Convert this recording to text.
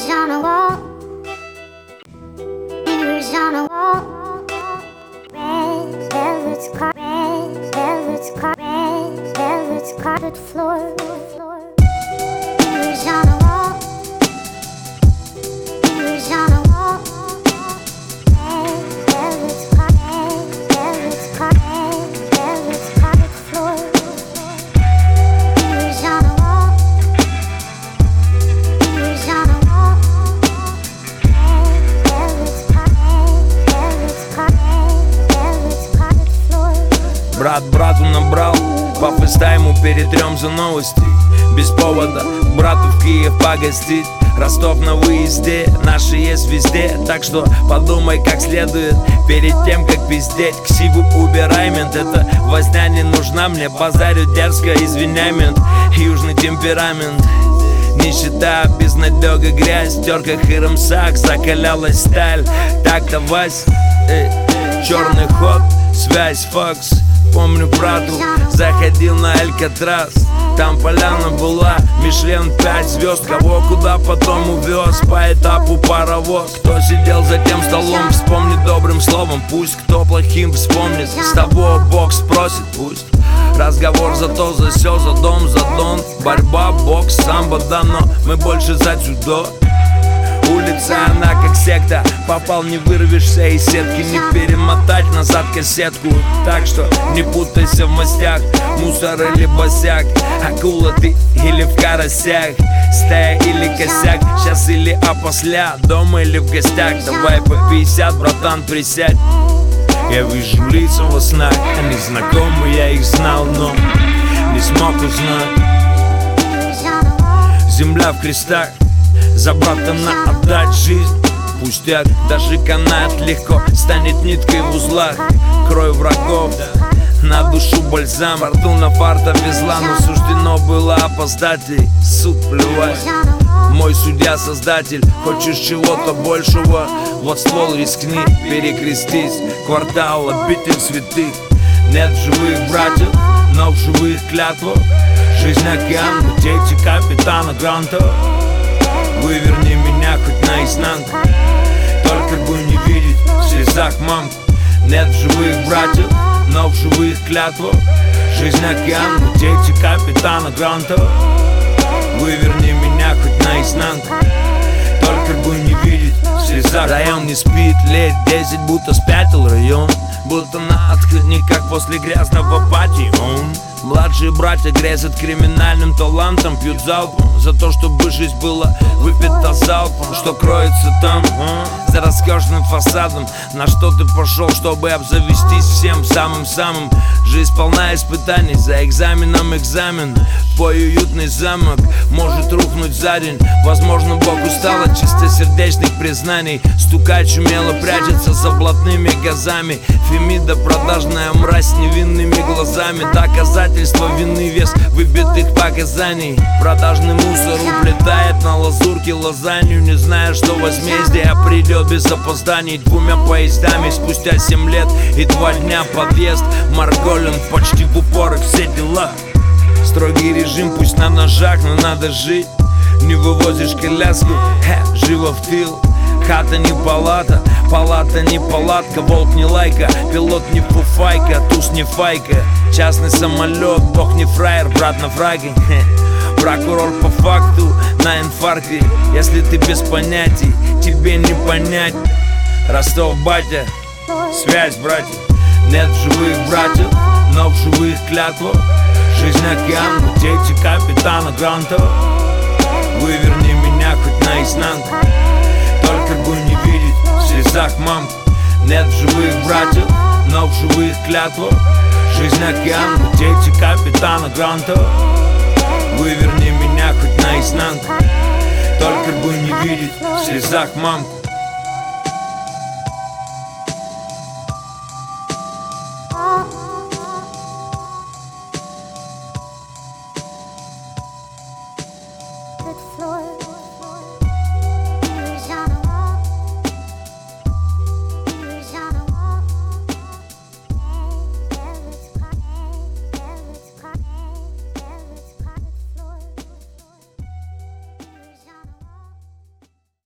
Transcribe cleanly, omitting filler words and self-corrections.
Mirrors on a wall. Mirrors on a wall. Red velvet carpet floor. Mirrors on a wall. Mirrors on a wall. Red velvet carpet floor. Mirrors on a wall. Mirrors on a wall. Red velvet carpet floor. Брат брату набрал по фейстайму, перетрем за новости. Без повода брату в Киев погостить. Ростов на выезде, наши есть везде. Так что подумай как следует перед тем, как пиздеть. Ксиву убирай, мент, эта возня не нужна мне. Базарю дерзко, извиняй, мент. Южный темперамент, нищета, безнадега, грязь. В терках и рамсах закалялась сталь. Так-то Вась, черный ход, связь, фокс. Помню, брату заходил на Алькатрас. Там поляна была, Мишлен 5 звезд. Кого куда потом увез, по этапу паровоз. Кто сидел за тем столом, вспомни добрым словом. Пусть кто плохим вспомнит, с того Бог спросит, пусть. Разговор за то, за сё, за дом, за дон. Борьба, бокс, самбо, да, но мы больше за дзюдо. Улица, она как секта, попал, не вырвешься из сетки. Не перемотать назад кассетку. Так что не путайся в мастях, мусор или босяк. Акула ты или в карасях, стая или косяк. Сейчас или опосля, дома или в гостях. Давай по 50, братан, присядь. Я вижу лица во снах, они знакомы, я их знал, но не смог узнать. Земля в крестах, за брата на отдать жизнь. Пустяк, даже канает легко, станет ниткой в узлах. Крой врагов, на душу бальзам. Фортуна фарта везла, но суждено было опоздать. И суд плевать, мой судья создатель. Хочешь чего-то большего, вот ствол рискни, перекрестись. Квартал, обитель святых. Нет живых братьев, но в живых клятвах. Жизнь океан, дети капитана Гранта. Выверни меня хоть наизнанку, только бы не видеть в слезах мамку. Нет живых братьев, но в живых клятвах. Жизнь океан, дети капитана Гранта. Выверни меня хоть наизнанку, только бы не видеть в слезах. Район не спит, лет 10, будто спятил район. Будто на отходник, как после грязного пати. Младшие братья грезят криминальным талантом. Пьют залпом за то, чтобы жизнь была выпита залпом. Что кроется там, за роскошным фасадом? На что ты пошел, чтобы обзавестись всем самым-самым? Жизнь полна испытаний, за экзаменом экзамен. Твой уютный замок может рухнуть за день. Возможно, Бог устал от чистосердечных признаний. Стукач умело прячется за блатными газами. Фемида, продажная мразь с невинными глазами. Доказательство вины, вес выбитых показаний. Продажный мусор уплетает на лазурке лазанью, не зная, что возмездие придет без опозданий. Двумя поездами спустя 7 лет и 2 дня подъезд Марголин почти в упор, и все дела. Строгий режим, пусть на ножах, но надо жить. Не вывозишь коляску, живо в тыл. Хата не палата, палата не палатка. Волк не лайка, пилот не фуфайка, туз не файка. Частный самолет, бог не фраер, брат на фраге. Прокурор по факту на инфаркте. Если ты без понятий, тебе не понять. Ростов, батя, связь, братья. Нет живых братьев, но в живых клятвах. Жизнь океан, дети капитана Гранта. Выверни меня хоть наизнанку, только бы не видеть в слезах мамку. Нет живых братьев, но в живых клятвах. Жизнь океан, дети капитана Гранта. Выверни меня хоть наизнанку, только бы не видеть в слезах мамку.